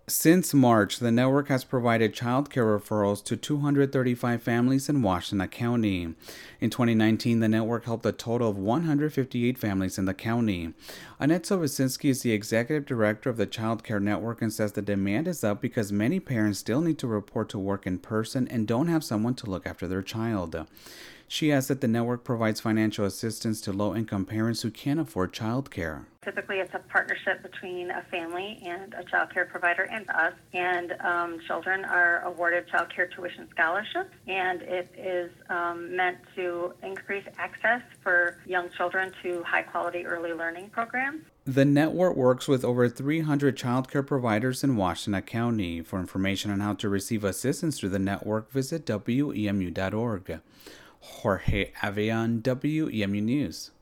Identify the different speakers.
Speaker 1: Since March, the network has provided child care referrals to 235 families in Washtenaw County. In 2019, the network helped a total of 158 families in the county. Annette Sobocinski is the executive director of the Child Care Network and says the demand is up because many parents still need to report to work in person and don't have someone to look after their child. She adds that the network provides financial assistance to low-income parents who can't afford child care.
Speaker 2: Typically, it's a partnership between a family and a child care provider and us, and children are awarded child care tuition scholarships, and it is meant to increase access for young children to high-quality early learning programs.
Speaker 1: The network works with over 300 child care providers in Washtenaw County. For information on how to receive assistance through the network, visit WEMU.org. Jorge Avian, WEMU News.